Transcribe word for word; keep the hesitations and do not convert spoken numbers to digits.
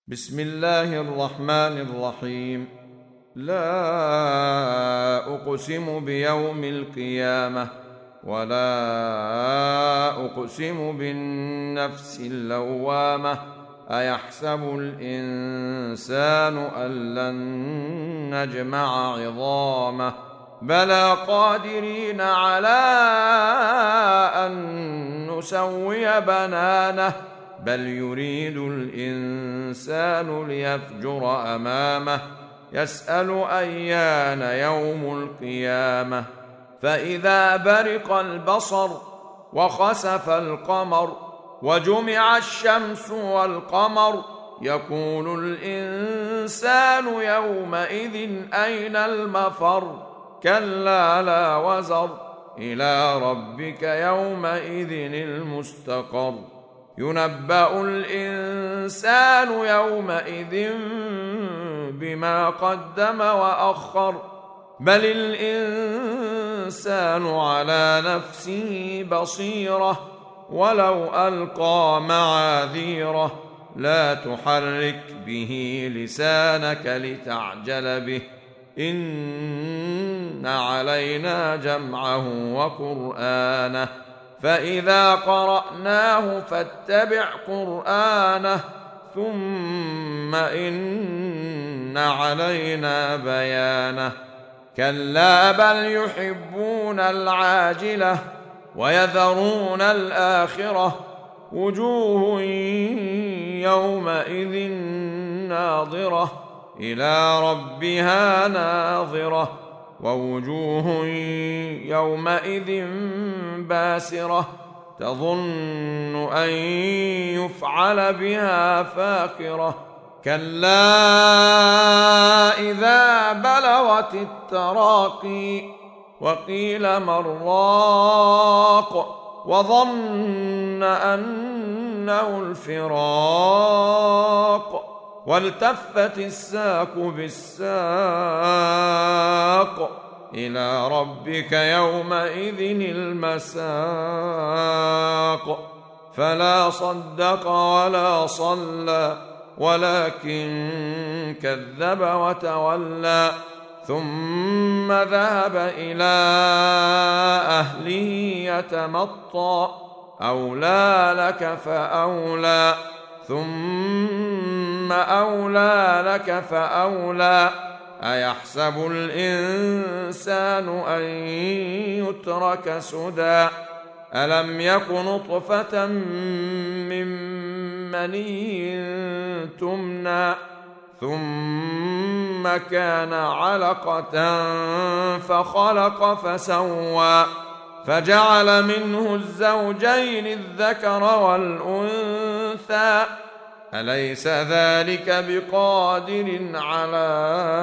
بسم الله الرحمن الرحيم. لا أقسم بيوم القيامة ولا أقسم بالنفس اللوامة أيحسب الإنسان أن لن نجمع عظامه بلى قادرين على أن نسوي بنانه بل يريد الإنسان ليفجر أمامه يسأل أيان يوم القيامة فإذا برق البصر وخسف القمر وجمع الشمس والقمر يقول الإنسان يومئذ أين المفر كلا لا وزر إلى ربك يومئذ المستقر ينبأ الإنسان يومئذ بما قدم وأخر بل الإنسان على نفسه بصيرة ولو ألقى معاذيره لا تحرك به لسانك لتعجل به إن علينا جمعه وقرآنه فإذا قرأناه فاتبع قرآنه ثم إن علينا بيانه كلا بل يحبون العاجلة ويذرون الآخرة وجوه يومئذ ناظرة إلى ربها ناظرة ووجوه يومئذ باسرة تظن أن يفعل بها فاقرة كلا إذا بلغت التراقي وقيل من راق وظن أنه الفراق والتفت الساق بالساق إلى ربك يومئذ المساق فلا صدق ولا صلى ولكن كذب وتولى ثم ذهب إلى أهله يتمطى أولى لك فأولى ثم أولى لك فأولى أيحسب الإنسان أن يترك سدى ألم يك نطفة من مني تمنى ثم كان علقة فخلق فسوى فجعل منه الزوجين الذكر والأنثى أليس ذلك بقادر على